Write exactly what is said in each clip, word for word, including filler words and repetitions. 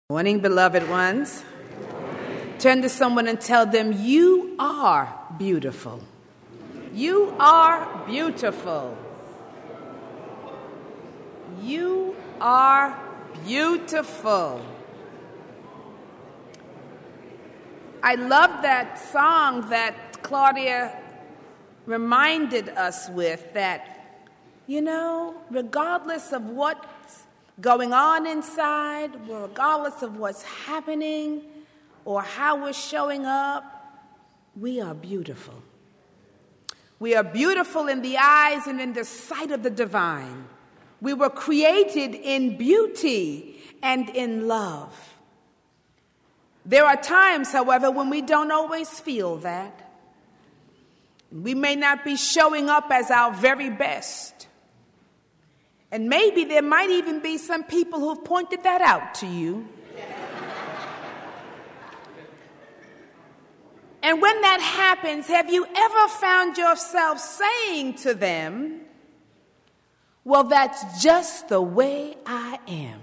Morning, beloved ones. Turn to someone and tell them, you are beautiful. You are beautiful. You are beautiful. I love that song that Claudia reminded us with, that, you know, regardless of what's going on inside, regardless of what's happening or how we're showing up, we are beautiful. We are beautiful in the eyes and in the sight of the divine. We were created in beauty and in love. There are times, however, when we don't always feel that. We may not be showing up as our very best. And maybe there might even be some people who've pointed that out to you. And when that happens, have you ever found yourself saying to them, well, that's just the way I am?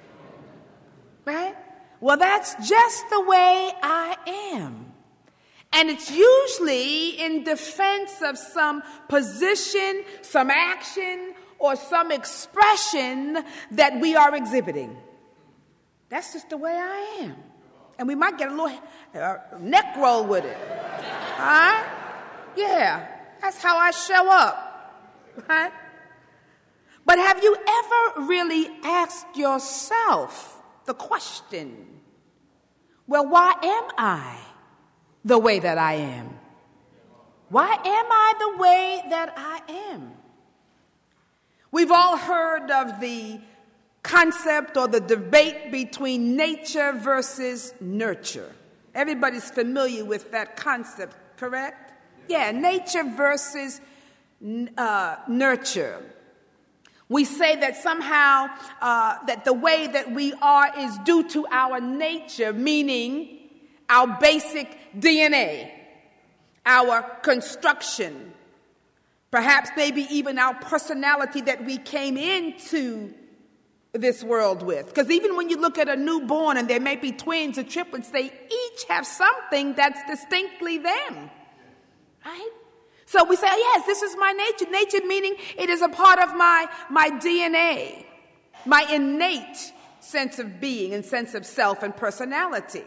Right? Well, that's just the way I am. And it's usually in defense of some position, some action, or some expression that we are exhibiting. That's just the way I am. And we might get a little uh, neck roll with it. All right? Yeah, that's how I show up. Right? But have you ever really asked yourself the question, well, why am I the way that I am? Why am I the way that I am? We've all heard of the concept or the debate between nature versus nurture. Everybody's familiar with that concept, correct? Yeah, nature versus uh, nurture. We say that somehow uh, that the way that we are is due to our nature, meaning our basic D N A, our construction, perhaps maybe even our personality that we came into this world with. Because even when you look at a newborn and there may be twins or triplets, they each have something that's distinctly them. Right? So we say, oh, yes, this is my nature. Nature meaning it is a part of my, my D N A, my innate sense of being and sense of self and personality.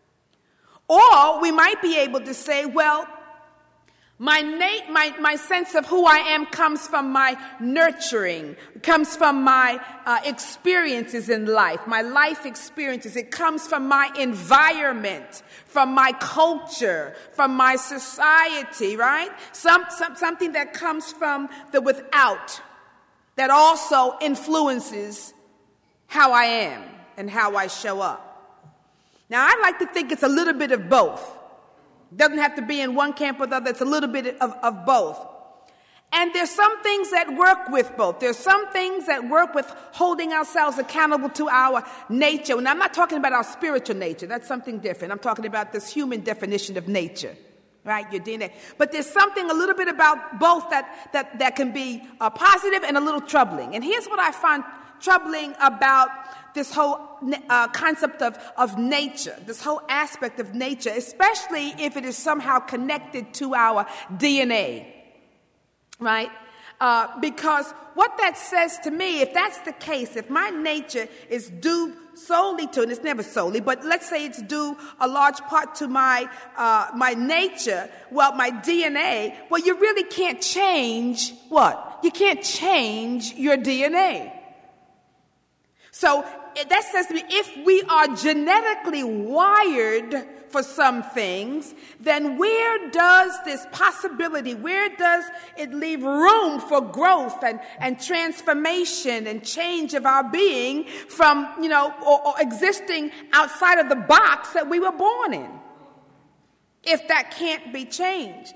Or we might be able to say, well, My, na- my my sense of who I am comes from my nurturing, comes from my uh, experiences in life, my life experiences. It comes from my environment, from my culture, from my society, right? Some, some something that comes from the without, that also influences how I am and how I show up. Now, I like to think it's a little bit of both. Doesn't have to be in one camp or the other. It's a little bit of, of both. And there's some things that work with both. There's some things that work with holding ourselves accountable to our nature. And I'm not talking about our spiritual nature. That's something different. I'm talking about this human definition of nature, right? Your D N A. But there's something a little bit about both that, that, that can be uh, positive and a little troubling. And here's what I find troubling about this whole uh, concept of, of nature, this whole aspect of nature, especially if it is somehow connected to our D N A, right? Uh, because what that says to me, if that's the case, if my nature is due solely to, and it's never solely, but let's say it's due a large part to my uh, my nature, well, my D N A, well, you really can't change what? You can't change your D N A. So that says to me, if we are genetically wired for some things, then where does this possibility, where does it leave room for growth and, and transformation and change of our being from, you know, or, or existing outside of the box that we were born in, if that can't be changed?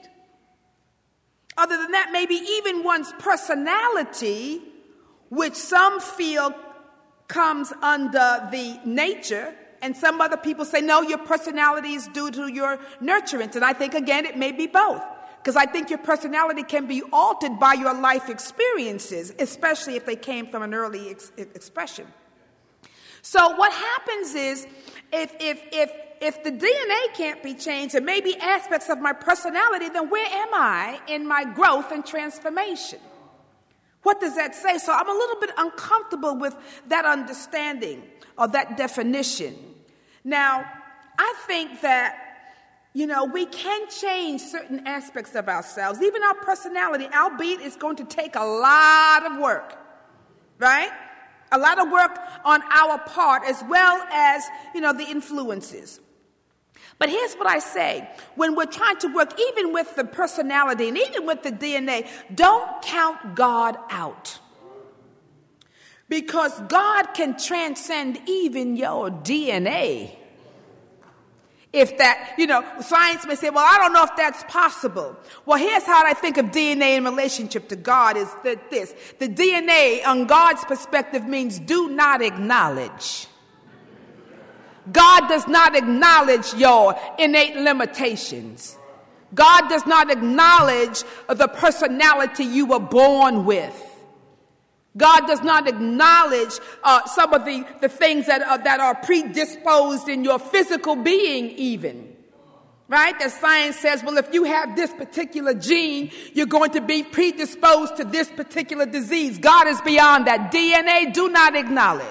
Other than that, maybe even one's personality, which some feel comes under the nature, and some other people say, no, your personality is due to your nurturance. And I think, again, it may be both. Because I think your personality can be altered by your life experiences, especially if they came from an early ex- expression. So what happens is, if if if if the D N A can't be changed, and maybe aspects of my personality, then where am I in my growth and transformation? What does that say? So I'm a little bit uncomfortable with that understanding or that definition. Now, I think that, you know, we can change certain aspects of ourselves, even our personality, albeit it's going to take a lot of work, right? A lot of work on our part, as well as, you know, the influences. But here's what I say. When we're trying to work even with the personality and even with the D N A, don't count God out. Because God can transcend even your D N A. If that, you know, science may say, well, I don't know if that's possible. Well, here's how I think of D N A in relationship to God is that this. The D N A on God's perspective means do not acknowledge. God does not acknowledge your innate limitations. God does not acknowledge the personality you were born with. God does not acknowledge uh, some of the, the things that are, that are predisposed in your physical being even. Right? That science says, well, if you have this particular gene, you're going to be predisposed to this particular disease. God is beyond that. D N A, do not acknowledge.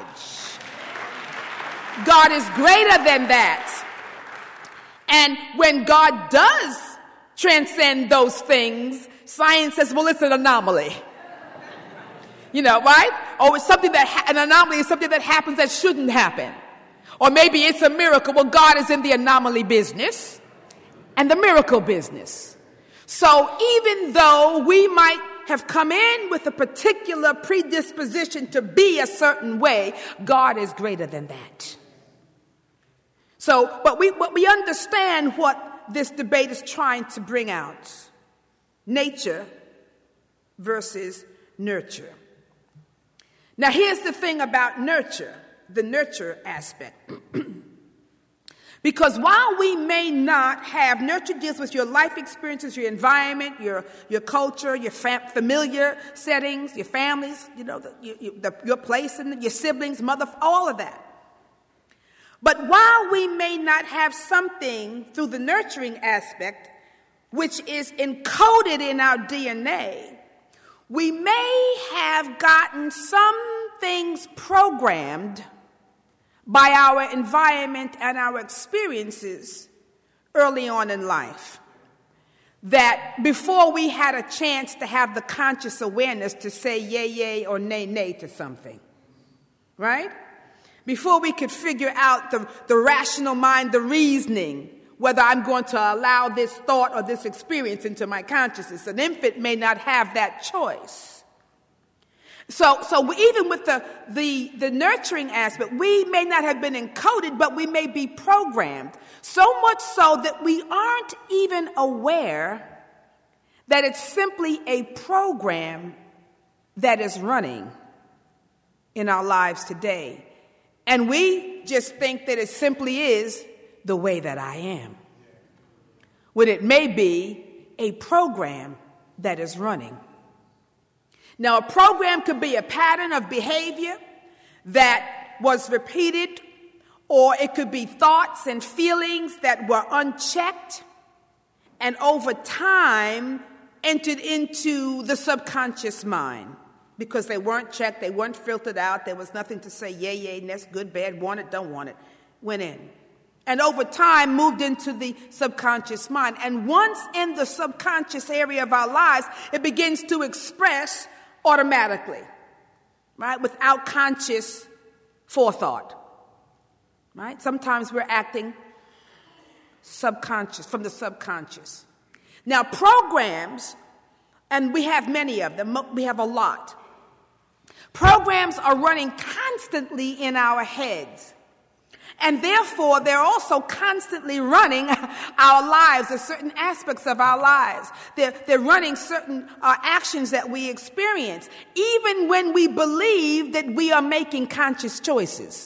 God is greater than that. And when God does transcend those things, science says, well, it's an anomaly. You know, right? Or it's something that, ha- an anomaly is something that happens that shouldn't happen. Or maybe it's a miracle. Well, God is in the anomaly business and the miracle business. So even though we might have come in with a particular predisposition to be a certain way, God is greater than that. So, but we, but we understand what this debate is trying to bring out. Nature versus nurture. Now, here's the thing about nurture, the nurture aspect. Because while we may not have, nurture deals with your life experiences, your environment, your, your culture, your fam- familiar settings, your families, you know, the, you, the, your place and your siblings, mother, all of that. But while we may not have something through the nurturing aspect, which is encoded in our D N A, we may have gotten some things programmed by our environment and our experiences early on in life, that before we had a chance to have the conscious awareness to say yay, yay, or nay, nay to something, right? Before we could figure out the, the rational mind, the reasoning, whether I'm going to allow this thought or this experience into my consciousness. An infant may not have that choice. So, so even with the, the, the nurturing aspect, we may not have been encoded, but we may be programmed. So much so that we aren't even aware that it's simply a program that is running in our lives today. And we just think that it simply is the way that I am, when it may be a program that is running. Now, a program could be a pattern of behavior that was repeated, or it could be thoughts and feelings that were unchecked and over time entered into the subconscious mind. Because they weren't checked, they weren't filtered out, there was nothing to say, yay, yay, that's good, bad, want it, don't want it, went in. And over time moved into the subconscious mind. And once in the subconscious area of our lives, it begins to express automatically, right, without conscious forethought, right? Sometimes we're acting subconscious, from the subconscious. Now, programs, and we have many of them, we have a lot. Programs are running constantly in our heads. And therefore, they're also constantly running our lives, or certain aspects of our lives. They're, they're running certain uh, actions that we experience, even when we believe that we are making conscious choices.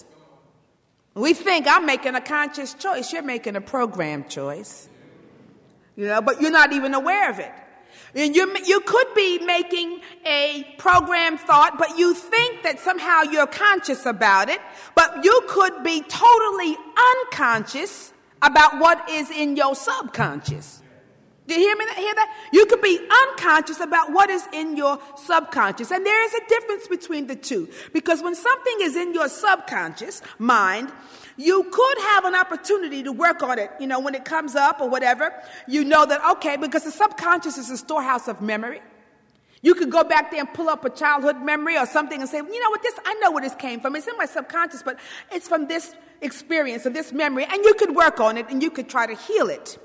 We think, I'm making a conscious choice. You're making a programmed choice. You know, but you're not even aware of it. And you, you could be making a program thought, but you think that somehow you're conscious about it, but you could be totally unconscious about what is in your subconscious. Do you hear me? Hear that? You could be unconscious about what is in your subconscious. And there is a difference between the two. Because when something is in your subconscious mind, you could have an opportunity to work on it. You know, when it comes up or whatever, you know that, okay, because the subconscious is a storehouse of memory. You could go back there and pull up a childhood memory or something and say, you know what, this, I know where this came from. It's in my subconscious, but it's from this experience or this memory. And you could work on it and you could try to heal it.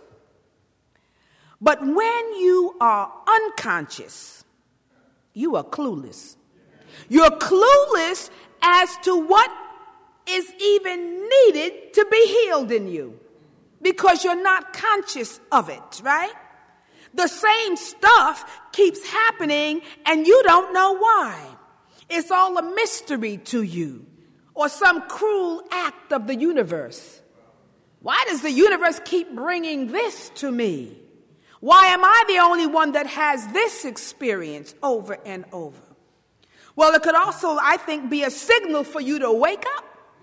But when you are unconscious, you are clueless. You're clueless as to what is even needed to be healed in you because you're not conscious of it, right? The same stuff keeps happening and you don't know why. It's all a mystery to you or some cruel act of the universe. Why does the universe keep bringing this to me? Why am I the only one that has this experience over and over? Well, it could also, I think, be a signal for you to wake up.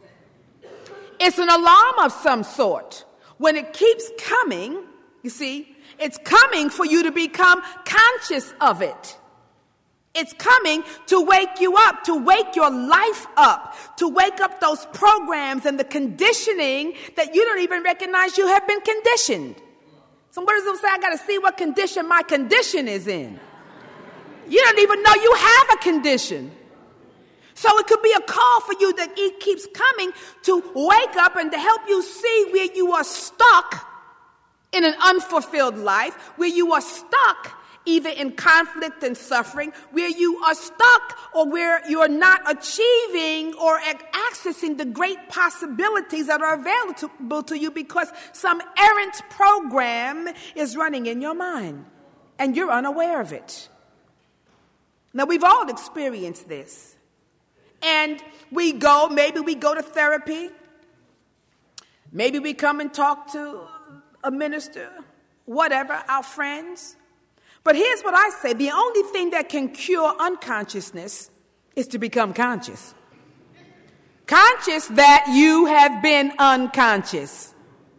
It's an alarm of some sort. When it keeps coming, you see, it's coming for you to become conscious of it. It's coming to wake you up, to wake your life up, to wake up those programs and the conditioning that you don't even recognize you have been conditioned. Somebody will say, I got to see what condition my condition is in. You don't even know you have a condition. So it could be a call for you that it keeps coming to wake up and to help you see where you are stuck in an unfulfilled life, where you are stuck either in conflict and suffering, where you are stuck or where you're not achieving or accessing the great possibilities that are available to you because some errant program is running in your mind and you're unaware of it. Now, we've all experienced this. And we go, maybe we go to therapy. Maybe we come and talk to a minister, whatever, our friends. But here's what I say. The only thing that can cure unconsciousness is to become conscious. Conscious that you have been unconscious.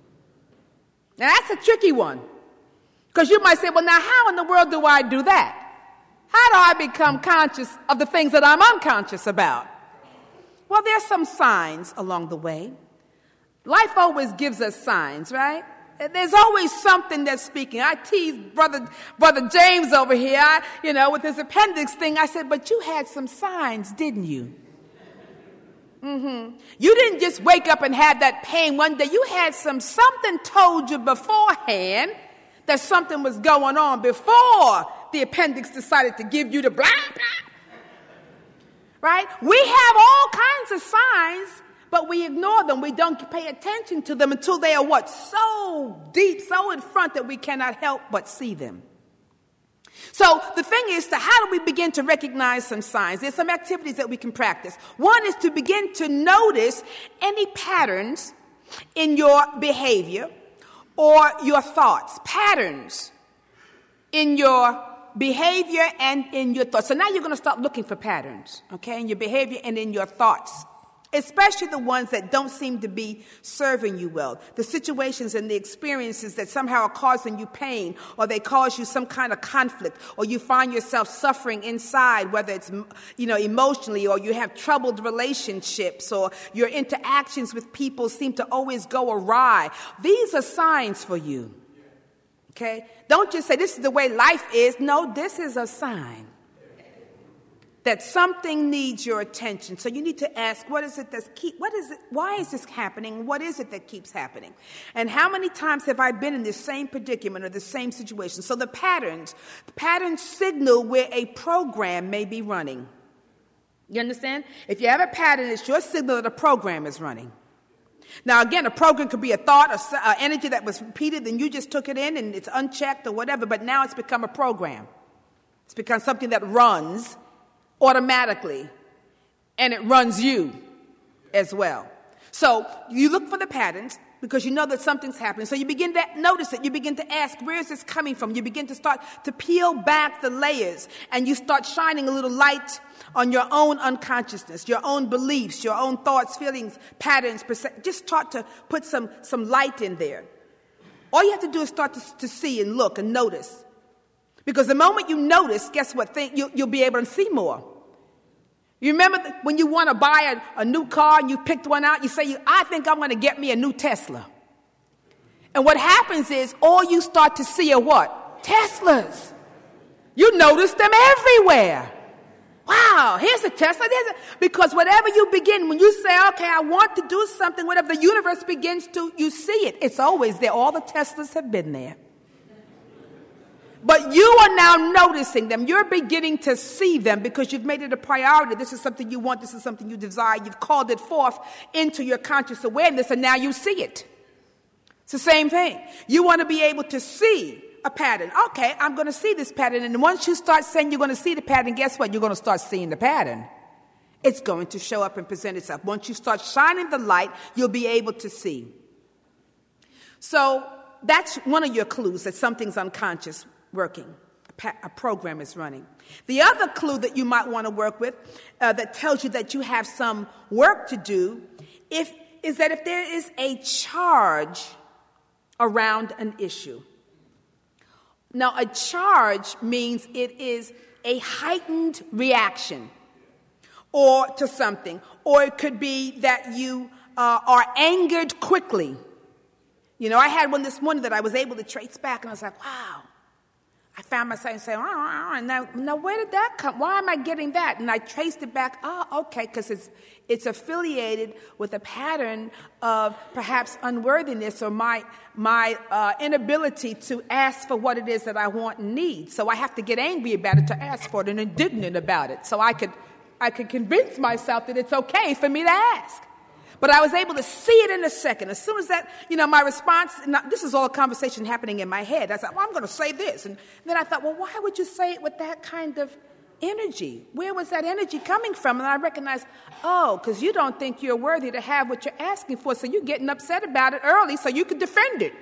Now, that's a tricky one. Because you might say, well, now, how in the world do I do that? How do I become conscious of the things that I'm unconscious about? Well, there's some signs along the way. Life always gives us signs, right? There's always something that's speaking. I teased brother, brother James over here, I, you know, with his appendix thing. I said, but you had some signs, didn't you? Mm-hmm. You didn't just wake up and have that pain one day. You had some, something told you beforehand that something was going on before the appendix decided to give you the blah, blah. Right? We have all kinds of signs, but we ignore them. We don't pay attention to them until they are what? So deep, so in front that we cannot help but see them. So the thing is, to how do we begin to recognize some signs? There's some activities that we can practice. One is to begin to notice any patterns in your behavior or your thoughts. Patterns in your behavior and in your thoughts. So now you're going to start looking for patterns, okay, in your behavior and in your thoughts. Especially the ones that don't seem to be serving you well. The situations and the experiences that somehow are causing you pain, or they cause you some kind of conflict, or you find yourself suffering inside, whether it's, you know, emotionally, or you have troubled relationships, or your interactions with people seem to always go awry. These are signs for you. Okay? Don't just say this is the way life is. No, this is a sign that something needs your attention. So you need to ask, what is it that's keep, what is it, why is this happening? What is it that keeps happening? And how many times have I been in this same predicament or the same situation? So the patterns, the patterns signal where a program may be running. You understand? If you have a pattern, it's your signal that a program is running. Now, again, a program could be a thought or uh, energy that was repeated and you just took it in and it's unchecked or whatever, but now it's become a program. It's become something that runs automatically, and it runs you as well. So you look for the patterns because you know that something's happening. So you begin to notice it. You begin to ask, where is this coming from? You begin to start to peel back the layers, and you start shining a little light on your own unconsciousness, your own beliefs, your own thoughts, feelings, patterns. Perce- just start to put some, some light in there. All you have to do is start to, to see and look and notice. Because the moment you notice, guess what? Think, you, you'll be able to see more. You remember when you want to buy a, a new car and you picked one out, you say, I think I'm going to get me a new Tesla. And what happens is all you start to see are what? Teslas. You notice them everywhere. Wow, here's a Tesla. There's a, because whatever you begin, when you say, okay, I want to do something, whatever the universe begins to, you see it. It's always there. All the Teslas have been there. But you are now noticing them. You're beginning to see them because you've made it a priority. This is something you want. This is something you desire. You've called it forth into your conscious awareness, and now you see it. It's the same thing. You want to be able to see a pattern. Okay, I'm going to see this pattern. And once you start saying you're going to see the pattern, guess what? You're going to start seeing the pattern. It's going to show up and present itself. Once you start shining the light, you'll be able to see. So that's one of your clues that something's unconscious working. A, pa- a program is running. The other clue that you might want to work with uh, that tells you that you have some work to do if, is that if there is a charge around an issue. Now, a charge means it is a heightened reaction or to something. Or it could be that you uh, are angered quickly. You know, I had one this morning that I was able to trace back, and I was like, wow. I found myself saying, oh, and now, now where did that come? Why am I getting that? And I traced it back. Oh, okay, because it's it's affiliated with a pattern of perhaps unworthiness or my my uh, inability to ask for what it is that I want and need. So I have to get angry about it to ask for it and indignant about it, so I could I could convince myself that it's okay for me to ask. But I was able to see it in a second. As soon as that, you know, my response, this is all a conversation happening in my head. I said, well, I'm going to say this. And then I thought, well, why would you say it with that kind of energy? Where was that energy coming from? And I recognized, oh, because you don't think you're worthy to have what you're asking for, so you're getting upset about it early so you can defend it.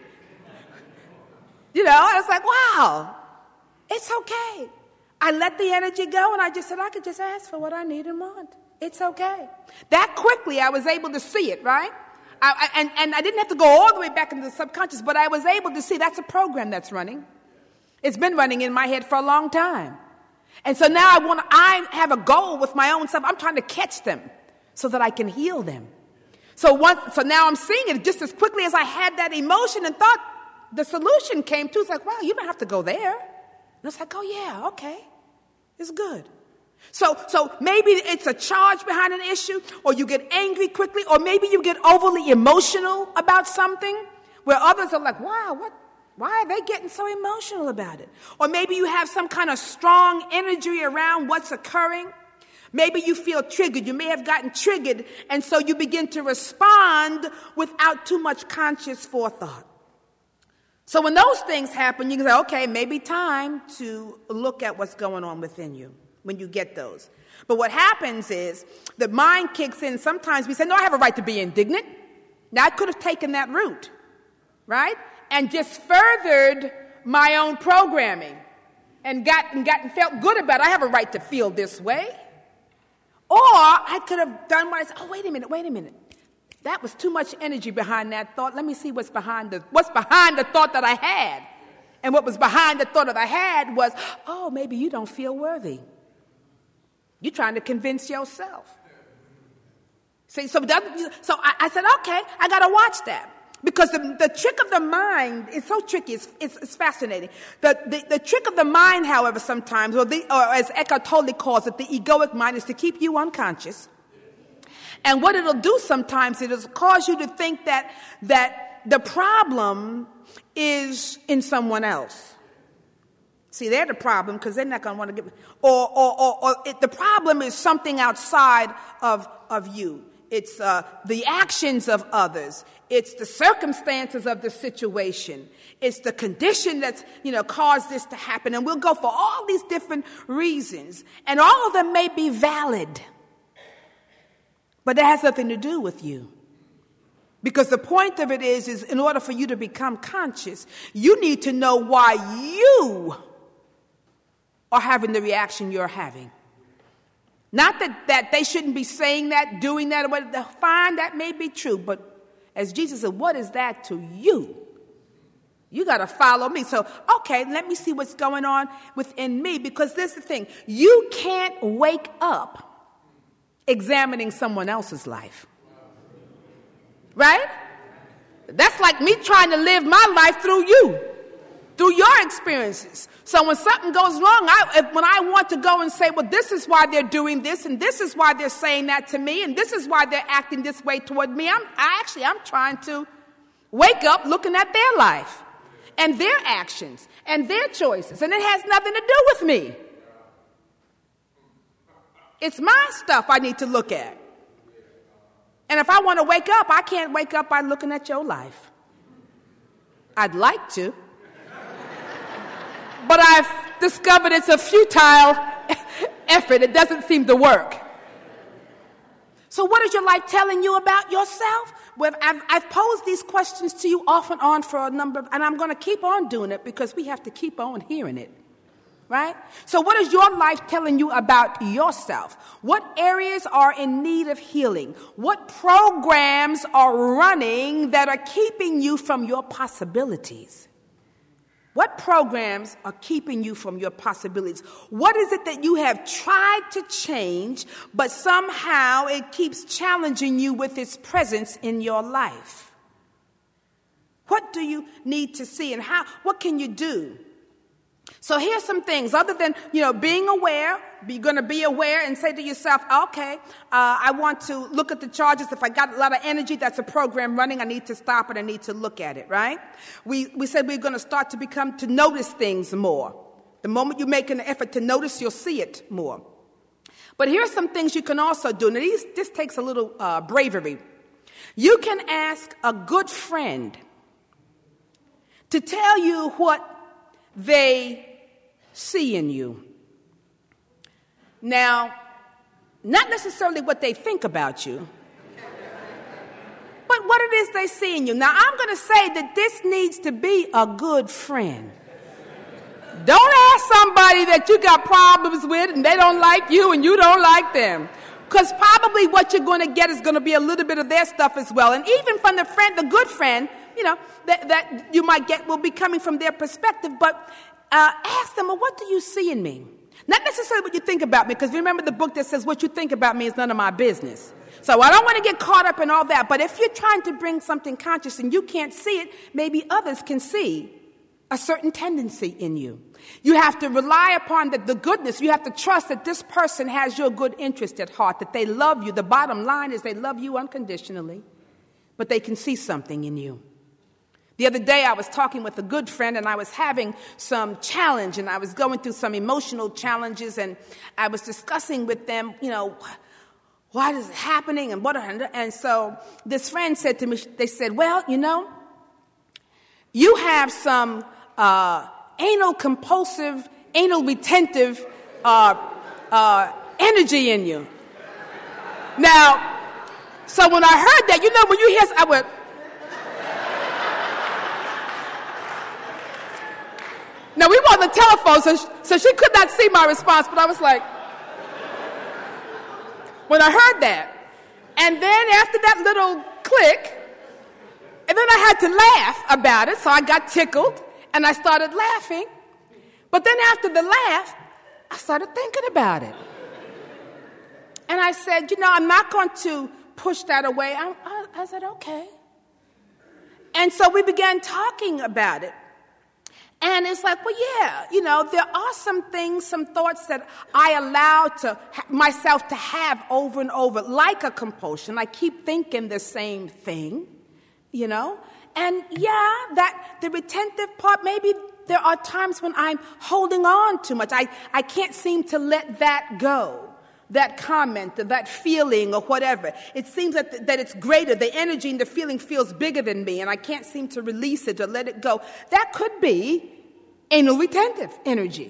You know, I was like, wow, it's okay. I let the energy go, and I just said, I could just ask for what I need and want. It's okay. That quickly, I was able to see it, right? I, I, and, and I didn't have to go all the way back into the subconscious, but I was able to see that's a program that's running. It's been running in my head for a long time. And so now I want to, I have a goal with my own self. I'm trying to catch them so that I can heal them. So once, so now I'm seeing it just as quickly as I had that emotion and thought the solution came to. It's like, wow, you don't have to go there. And it's like, oh yeah, okay. It's good. So, so maybe it's a charge behind an issue, or you get angry quickly, or maybe you get overly emotional about something where others are like, wow, what, why are they getting so emotional about it? Or maybe you have some kind of strong energy around what's occurring. Maybe you feel triggered. You may have gotten triggered, and so you begin to respond without too much conscious forethought. So when those things happen, you can say, okay, maybe time to look at what's going on within you. When you get those. But what happens is the mind kicks in. Sometimes we say, no, I have a right to be indignant. Now, I could have taken that route, right? And just furthered my own programming and gotten, gotten felt good about it. I have a right to feel this way. Or I could have done what I said, oh, wait a minute, wait a minute. That was too much energy behind that thought. Let me see what's behind the, what's behind the thought that I had. And what was behind the thought that I had was, oh, maybe you don't feel worthy. You're trying to convince yourself. See, so so I, I said, okay, I got to watch that. Because the, the trick of the mind is so tricky. It's, it's, it's fascinating. The, the, the trick of the mind, however, sometimes, or, the, or as Eckhart Tolle calls it, the egoic mind, is to keep you unconscious. And what it'll do sometimes, it'll cause you to think that, that the problem is in someone else. See, they're the problem because they're not going to want to give. Or, or, or, or it, the problem is something outside of of you. It's uh, the actions of others. It's the circumstances of the situation. It's the condition that's, you know, caused this to happen. And we'll go for all these different reasons, and all of them may be valid, but that has nothing to do with you. Because the point of it is, is in order for you to become conscious, you need to know why you are having the reaction you're having. Not that, that they shouldn't be saying that, doing that, or whatever. Fine, that may be true. But as Jesus said, what is that to you? You got to follow me. So, okay, let me see what's going on within me. Because this is the thing. You can't wake up examining someone else's life. Right? That's like me trying to live my life through you, through your experiences. So when something goes wrong, I, if, when I want to go and say, well, this is why they're doing this, and this is why they're saying that to me, and this is why they're acting this way toward me, I'm I actually, I'm trying to wake up looking at their life and their actions and their choices, and it has nothing to do with me. It's my stuff I need to look at. And if I want to wake up, I can't wake up by looking at your life. I'd like to. But I've discovered it's a futile effort. It doesn't seem to work. So what is your life telling you about yourself? Well, I've, I've posed these questions to you off and on for a number of, and I'm going to keep on doing it because we have to keep on hearing it. Right? So what is your life telling you about yourself? What areas are in need of healing? What programs are running that are keeping you from your possibilities? What programs are keeping you from your possibilities? What is it that you have tried to change, but somehow it keeps challenging you with its presence in your life? What do you need to see, and how? What can you do? So here's some things. Other than, you know, being aware, you're going to be aware and say to yourself, okay, uh, I want to look at the charges. If I got a lot of energy, that's a program running. I need to stop it. I need to look at it, right? We we said we're going to start to become, to notice things more. The moment you make an effort to notice, you'll see it more. But here's some things you can also do. Now, these, this takes a little uh, bravery. You can ask a good friend to tell you what they see in you. Now, not necessarily what they think about you, but what it is they see in you. Now, I'm going to say that this needs to be a good friend. Don't ask somebody that you got problems with and they don't like you and you don't like them. Because probably what you're going to get is going to be a little bit of their stuff as well. And even from the friend, the good friend, you know, that, that you might get will be coming from their perspective. But uh, ask them, well, what do you see in me? Not necessarily what you think about me, because remember the book that says what you think about me is none of my business. So I don't want to get caught up in all that. But if you're trying to bring something conscious and you can't see it, maybe others can see a certain tendency in you. You have to rely upon the, the goodness. You have to trust that this person has your good interest at heart, that they love you. The bottom line is they love you unconditionally, but they can see something in you. The other day I was talking with a good friend and I was having some challenge and I was going through some emotional challenges and I was discussing with them, you know, why is it happening and what, and so this friend said to me, they said, well, you know, you have some uh, anal compulsive, anal retentive uh, uh, energy in you. Now, so when I heard that, you know, when you hear, I went, now we were on the telephone, so she, so she could not see my response, but I was like, when I heard that, and then after that little click, and then I had to laugh about it, so I got tickled, and I started laughing. But then after the laugh, I started thinking about it. And I said, you know, I'm not going to push that away. I, I, I said, okay. And so we began talking about it. And it's like, well, yeah, you know, there are some things, some thoughts that I allow to ha- myself to have over and over, like a compulsion. I keep thinking the same thing. You know, and yeah, that the retentive part, maybe there are times when I'm holding on too much. I, I can't seem to let that go, that comment, or that feeling or whatever. It seems that, that it's greater. The energy and the feeling feels bigger than me, and I can't seem to release it or let it go. That could be anal retentive energy.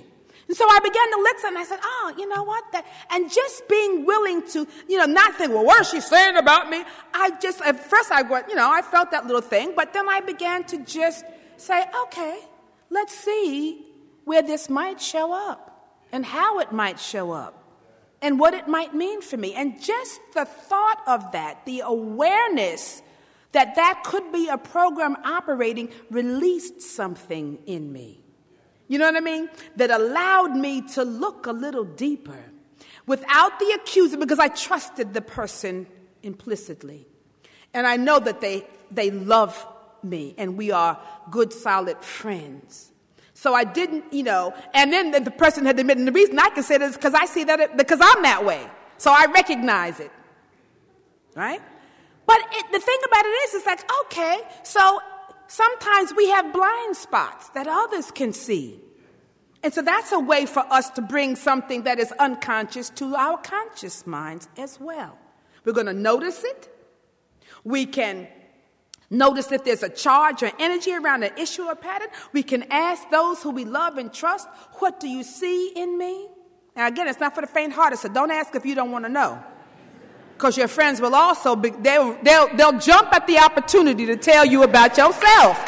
And so I began to listen, and I said, oh, you know what? That, and just being willing to, you know, not think, well, what is she saying about me? I just, at first I went, you know, I felt that little thing, but then I began to just say, okay, let's see where this might show up and how it might show up and what it might mean for me. And just the thought of that, the awareness that that could be a program operating, released something in me. You know what I mean? That allowed me to look a little deeper without the accuser, because I trusted the person implicitly. And I know that they, they love me and we are good, solid friends. So I didn't, you know, and then the person had admitted, and the reason I can say this is because I see that, it, because I'm that way. So I recognize it. Right? But it, the thing about it is, it's like, okay, so sometimes we have blind spots that others can see. And so that's a way for us to bring something that is unconscious to our conscious minds as well. We're going to notice it. We can notice if there's a charge or energy around an issue or pattern. We can ask those who we love and trust, what do you see in me? Now, again, it's not for the faint-hearted, so don't ask if you don't want to know. Because your friends will also be, they'll, they'll, they'll jump at the opportunity to tell you about yourself.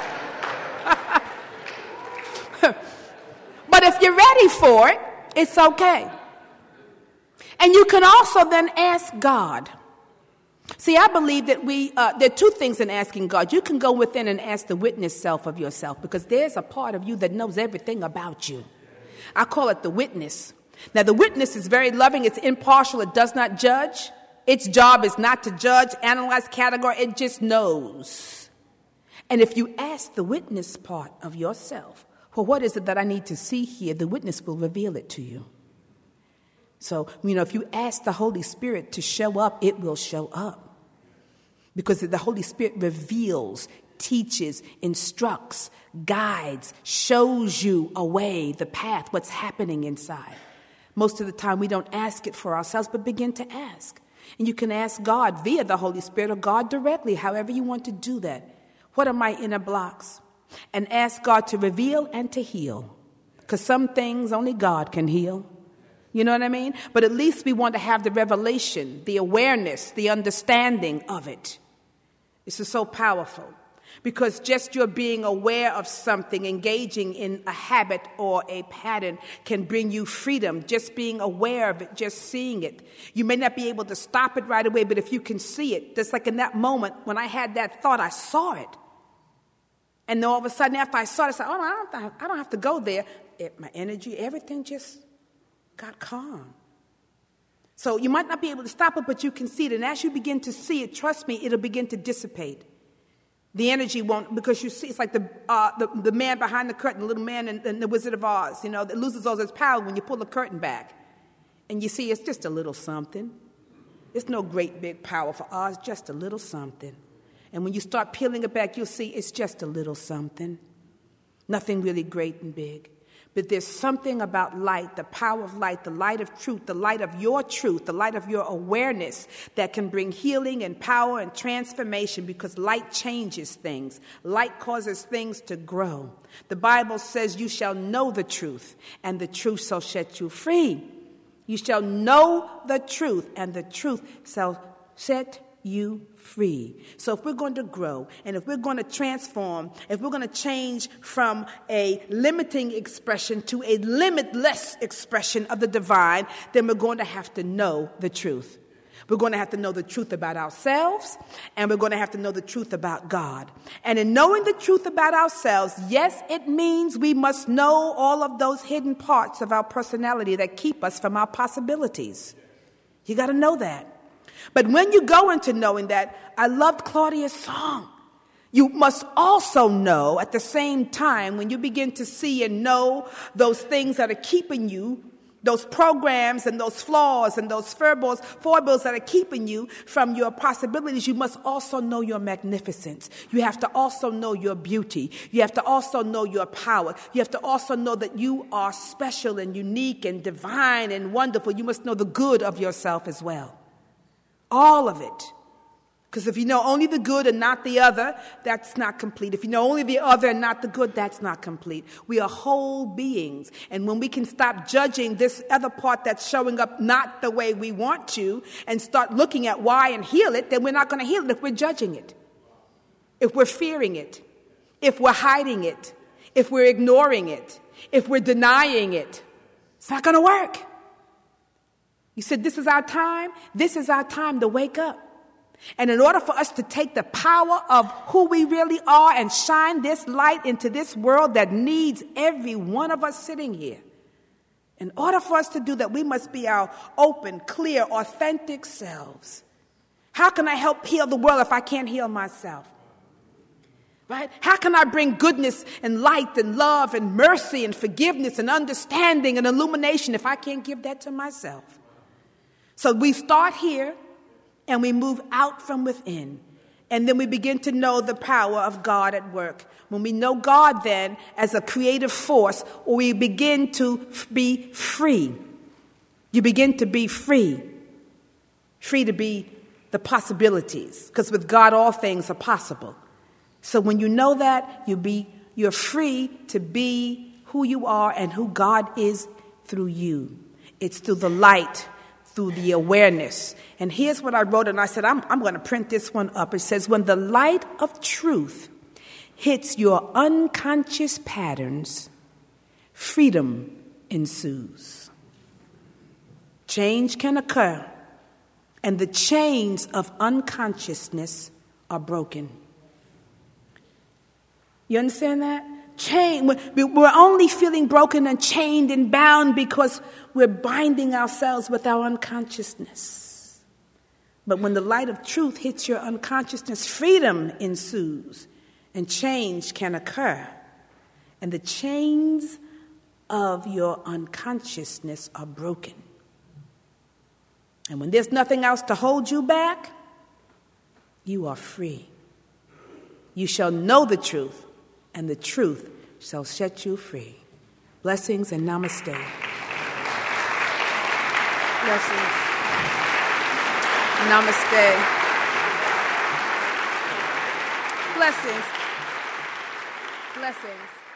But if you're ready for it, it's okay. And you can also then ask God. See, I believe that we, uh, there are two things in asking God. You can go within and ask the witness self of yourself, because there's a part of you that knows everything about you. I call it the witness. Now, the witness is very loving. It's impartial. It does not judge. Its job is not to judge, analyze, categorize. It just knows. And if you ask the witness part of yourself, well, what is it that I need to see here? The witness will reveal it to you. So, you know, if you ask the Holy Spirit to show up, it will show up. Because the Holy Spirit reveals, teaches, instructs, guides, shows you a way, the path, what's happening inside. Most of the time we don't ask it for ourselves, but begin to ask. And you can ask God via the Holy Spirit or God directly, however you want to do that. What are my inner blocks? And ask God to reveal and to heal. Because some things only God can heal. You know what I mean? But at least we want to have the revelation, the awareness, the understanding of it. This is so powerful. Because just your being aware of something, engaging in a habit or a pattern can bring you freedom. Just being aware of it, just seeing it. You may not be able to stop it right away, but if you can see it, just like in that moment when I had that thought, I saw it. And then all of a sudden after I saw it, I said, oh, no, I don't have to, I don't have to go there. It, my energy, everything just got calm. So you might not be able to stop it, but you can see it. And as you begin to see it, trust me, it'll begin to dissipate. The energy won't, because you see, it's like the uh, the, the man behind the curtain, the little man in, in The Wizard of Oz, you know, that loses all his power when you pull the curtain back. And you see, it's just a little something. It's no great big power for Oz, just a little something. And when you start peeling it back, you'll see it's just a little something. Nothing really great and big. But there's something about light, the power of light, the light of truth, the light of your truth, the light of your awareness that can bring healing and power and transformation, because light changes things. Light causes things to grow. The Bible says you shall know the truth, and the truth shall set you free. You shall know the truth, and the truth shall set you free. So if we're going to grow, and if we're going to transform, if we're going to change from a limiting expression to a limitless expression of the divine, then we're going to have to know the truth. We're going to have to know the truth about ourselves, and we're going to have to know the truth about God. And in knowing the truth about ourselves, yes, it means we must know all of those hidden parts of our personality that keep us from our possibilities. You got to know that. But when you go into knowing that, I loved Claudia's song. You must also know at the same time, when you begin to see and know those things that are keeping you, those programs and those flaws and those foibles, foibles that are keeping you from your possibilities, you must also know your magnificence. You have to also know your beauty. You have to also know your power. You have to also know that you are special and unique and divine and wonderful. You must know the good of yourself as well. All of it. Because if you know only the good and not the other, that's not complete. If you know only the other and not the good, that's not complete. We are whole beings. And when we can stop judging this other part that's showing up not the way we want to and start looking at why and heal it, then we're not going to heal it if we're judging it, if we're fearing it, if we're hiding it, if we're ignoring it, if we're denying it. It's not going to work. You said this is our time. This is our time to wake up. And in order for us to take the power of who we really are and shine this light into this world that needs every one of us sitting here, in order for us to do that, we must be our open, clear, authentic selves. How can I help heal the world if I can't heal myself? Right? How can I bring goodness and light and love and mercy and forgiveness and understanding and illumination if I can't give that to myself? So we start here. And we move out from within. And then we begin to know the power of God at work. When we know God then as a creative force, we begin to f- be free. You begin to be free. Free to be the possibilities. Because with God, all things are possible. So when you know that, you be, you're free to be who you are and who God is through you. It's through the light, through the awareness. And here's what I wrote, and I said, I'm, I'm going to print this one up. It says, when the light of truth hits your unconscious patterns, freedom ensues. Change can occur, and the chains of unconsciousness are broken. You understand that? Chain, we're only feeling broken and chained and bound because we're binding ourselves with our unconsciousness. But when the light of truth hits your unconsciousness, freedom ensues and change can occur. And the chains of your unconsciousness are broken. And when there's nothing else to hold you back, you are free. You shall know the truth, and the truth shall set you free. Blessings and namaste. Blessings. Namaste. Blessings. Blessings.